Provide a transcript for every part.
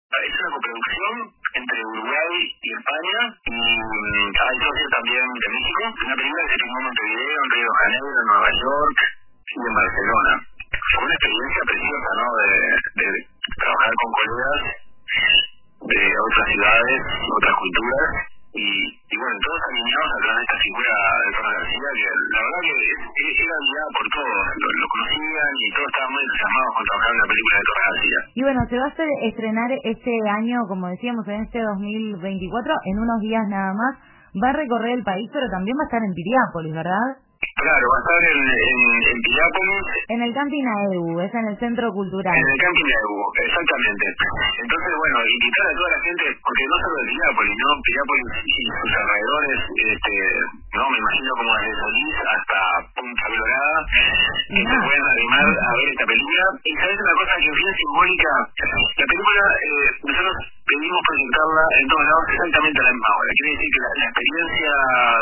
Es una coproducción entre Uruguay y España y hay socios también de México. Una película que se filmó en Montevideo, en Río de Janeiro, en Nueva York y en Barcelona. Fue una experiencia preciosa, ¿no? De trabajar con colegas de otras ciudades, otras culturas y bueno, todos alineados atrás de esta figura de Torres García que la verdad que era admirada por todos, lo conocían y todos estaban muy entusiasmados con trabajar en la película de Torres García. Y bueno, se va a estrenar este año, como decíamos, en este 2024, en unos días nada más. Va a recorrer el país, pero también va a estar en Piriápolis, ¿verdad? Claro, va a estar en Piriápolis. En el Camping AEU, es en el Centro Cultural. En el Camping AEU, exactamente. Entonces, bueno, invitar a toda la gente, porque no solo de Piriápolis, ¿no? Piriápolis y sus alrededores, no, me imagino como desde Solís hasta Punta Colorada, que se pueden animar a ver esta película. Y sabes una cosa que es bien simbólica, la película, nosotros pedimos proyectarla en todos lados exactamente a la misma hora. Quiere decir que la experiencia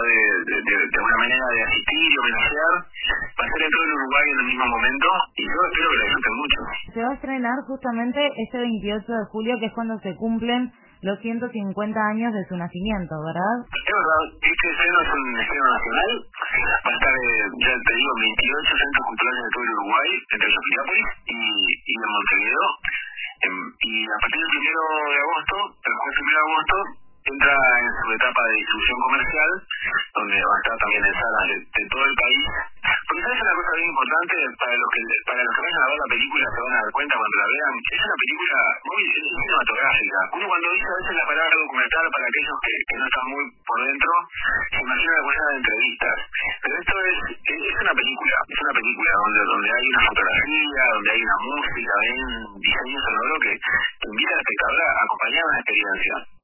de una manera de asistir y homenajear va a ser en todo el Uruguay en el mismo momento y yo espero que la disfruten mucho. Se va a estrenar justamente este 28 de julio, que es cuando se cumplen los 150 años de su nacimiento, ¿verdad? Es verdad, este estreno es un estreno nacional, va a estar, ya te digo, 28 centros culturales de todo el Uruguay, entre ellos Piriápolis y en Montevideo. Y a partir del 1 de agosto, el jueves 1 de agosto, entra en su etapa de distribución comercial, donde va a estar también en salas de todo el país. Porque sabes una cosa bien importante, para los que vayan a ver la película se van a dar cuenta cuando la vean, es una película muy cinematográfica. Uno cuando dice a veces la palabra documental, para aquellos que no están muy por dentro, se imagina alguna de entrevistas. Pero esto es una película donde hay una fotografía, donde hay una música, hay un diseño sonoro que invita al espectador a acompañar una experiencia.